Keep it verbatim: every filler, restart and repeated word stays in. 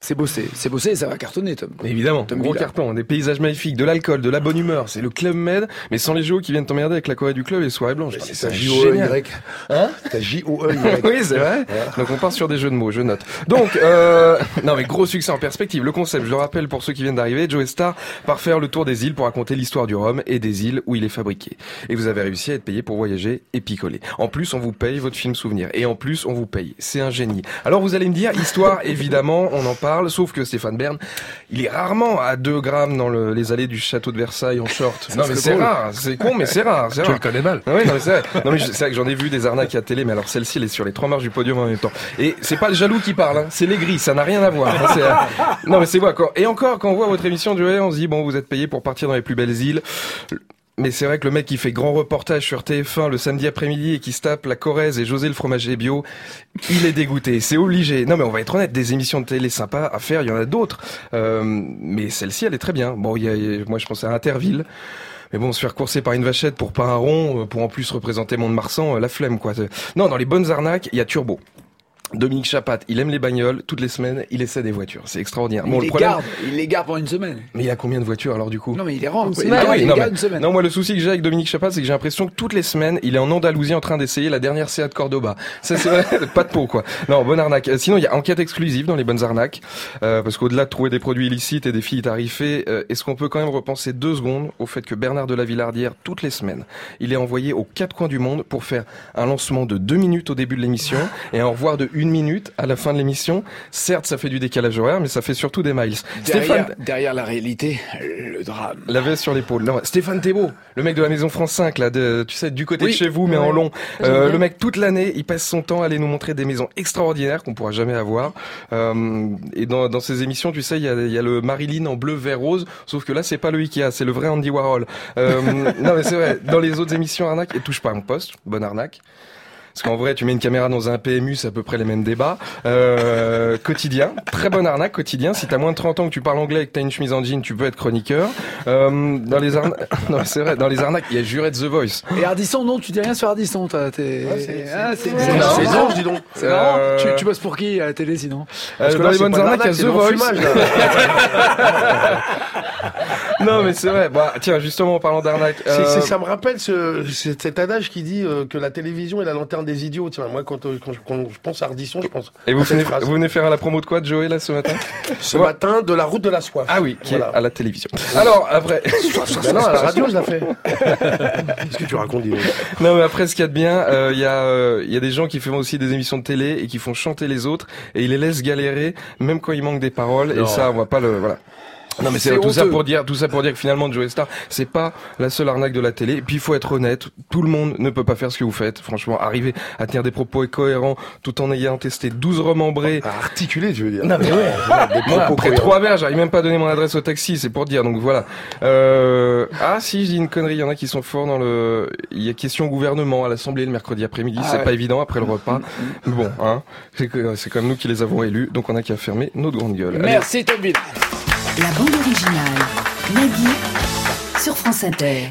c'est bossé, c'est bossé et ça va cartonner, Tom. Évidemment, Tom gros Villa. carton, des paysages magnifiques, de l'alcool, de la bonne humeur, c'est le Club Med, mais sans les J O qui viennent t'emmerder avec la Corée du club et les soirées blanches. C'est C'est ta J O E génial. Y. Hein? Ta J O E Y. Oui, c'est vrai. Donc on part sur des jeux de mots, je note. Donc, euh, non mais gros succès en perspective. Le concept, je le rappelle pour ceux qui viennent d'arriver, Joey Starr part faire le tour des îles pour raconter l'histoire du rhum et des îles où il est fabriqué. Et vous avez réussi à être payé pour voyager et picoler. En plus, on vous paye votre film souvenir. Et en plus, on vous paye. C'est un génie. Alors vous allez me dire, histoire, évidemment, on en parle, sauf que Stéphane Bern, il est rarement à deux grammes dans le, les allées du château de Versailles en short. Non mais c'est rare, c'est con, mais c'est rare. C'est Tu rare. le connais mal. Ah oui, non mais c'est vrai. Non mais je- c'est vrai que j'en ai vu des arnaques à télé, mais alors celle-ci, elle est sur les trois marches du podium en même temps. Et c'est pas le jaloux qui parle, hein, c'est les gris, ça n'a rien à voir. Hein, c'est, euh, Non mais c'est vrai. Quand... Et encore, quand on voit votre émission, Joey, on se dit bon, vous êtes payé pour partir dans les plus belles îles. Mais c'est vrai que le mec qui fait grand reportage sur T F un le samedi après-midi et qui se tape la Corrèze et José le fromager bio, il est dégoûté, c'est obligé. Non mais on va être honnête, des émissions de télé sympas à faire, il y en a d'autres. Euh, mais celle-ci, elle est très bien. Bon, il y a, il y a- moi je pense à Interville. Mais bon, se faire courser par une vachette pour pas un rond, euh, pour en plus représenter Mont-de-Marsan, euh, la flemme quoi. Non, dans les bonnes arnaques, il y a Turbo. Dominique Chapat, il aime les bagnoles, toutes les semaines, il essaie des voitures. C'est extraordinaire. Il Bon, les le problème... garde, il les garde pendant une semaine. Mais il a combien de voitures alors du coup? Non mais il les rend, quoi. Une Il les semaine. garde, il les non, garde mais- une semaine. non, moi le souci que j'ai avec Dominique Chapat, c'est que j'ai l'impression que toutes les semaines, il est en Andalousie en train d'essayer la dernière Seat Cordoba. Ça c'est vrai, pas de peau quoi. Non, bonne arnaque. Euh, Sinon, il y a enquête exclusive dans les bonnes arnaques, euh, parce qu'au-delà de trouver des produits illicites et des filles tarifées, euh, est-ce qu'on peut quand même repenser deux secondes au fait que Bernard de la Villardière, toutes les semaines, il est envoyé aux quatre coins du monde pour faire un lancement de deux minutes au début de l'émission et un au revoir de une minute à la fin de l'émission. Certes, ça fait du décalage horaire, mais ça fait surtout des miles. Derrière, Stéphane derrière la réalité, le drame. la veste sur l'épaule. Non, Stéphane Thébault, le mec de la Maison France cinq, là, de, tu sais, du côté Oui. de chez vous, mais Ouais. en long. Ça, j'aime Euh, bien. le mec, toute l'année, il passe son temps à aller nous montrer des maisons extraordinaires qu'on pourra jamais avoir. Euh, et dans, dans ces émissions, tu sais, il y a, il y a le Marilyn en bleu, vert, rose, sauf que là, c'est pas le Ikea, c'est le vrai Andy Warhol. Euh, non, mais c'est vrai, dans les autres émissions arnaque, et touche pas à mon poste, bonne arnaque. Parce qu'en vrai, tu mets une caméra dans un P M U, c'est à peu près les mêmes débats. Euh, quotidien, très bonne arnaque, quotidien. Si t'as moins de trente ans, que tu parles anglais et que t'as une chemise en jean, tu peux être chroniqueur. Euh, dans les arnaques, non, c'est vrai, dans les arnaques, il y a Jurette The Voice. Et Ardisson, non, tu dis rien sur Ardisson, toi. T'es... c'est- Ah, c'est, Ouais. c'est C'est marrant. c'est étrange, dis donc. C'est marrant. Euh, Tu, tu bosses pour qui à la télé, sinon? Parce Euh, que dans là, les c'est bonnes pas de arnaques, il y a l'arnaque, The c'est Voice. l'enfumage, là. Non, mais c'est vrai. Bah, tiens, justement, en parlant d'arnaque. C'est- euh, c'est- ça me rappelle ce, c'est cet adage qui dit euh, que la télévision est la lanterne des idiots. Tiens, moi, quand, euh, quand, je, quand je pense à Ardisson, je pense Et vous à cette venez, phrase. vous venez faire la promo de quoi, de Joey, là, ce matin? Ce Ouais. matin, de la route de la soif. Ah oui, qui Voilà. est à la télévision. Alors, après. Ben non, à la radio, je la fais. Qu'est-ce que tu racontes, dis donc? Non, mais après, ce qu'il y a de bien, il y a, euh, il y a des gens qui font aussi des émissions de télé et qui font chanter les autres et ils les laissent galérer, même quand il manque des paroles. Non. Et ça, on va pas le, voilà. Non mais c'est, C'est tout ça honteux. pour dire tout ça pour dire que finalement Joey Starr c'est pas la seule arnaque de la télé. Et puis il faut être honnête, tout le monde ne peut pas faire ce que vous faites. Franchement, arriver à tenir des propos cohérents tout en ayant testé douze remembrés. À articuler, tu veux dire. Non mais ouais. Moi, après trois verres, j'arrive même pas à donner mon adresse au taxi, c'est pour dire. Donc voilà. Euh... Ah si, je dis une connerie. Il y en a qui sont forts dans le. Il y a question au gouvernement à l'Assemblée le mercredi après-midi. Ah c'est ouais. pas évident après le repas. Bon, hein. C'est, que, c'est comme nous qui les avons élus, donc on a qu'à fermer notre grande gueule. Allez. Merci, Tom Villa. La bande originale. Nagui sur France Inter.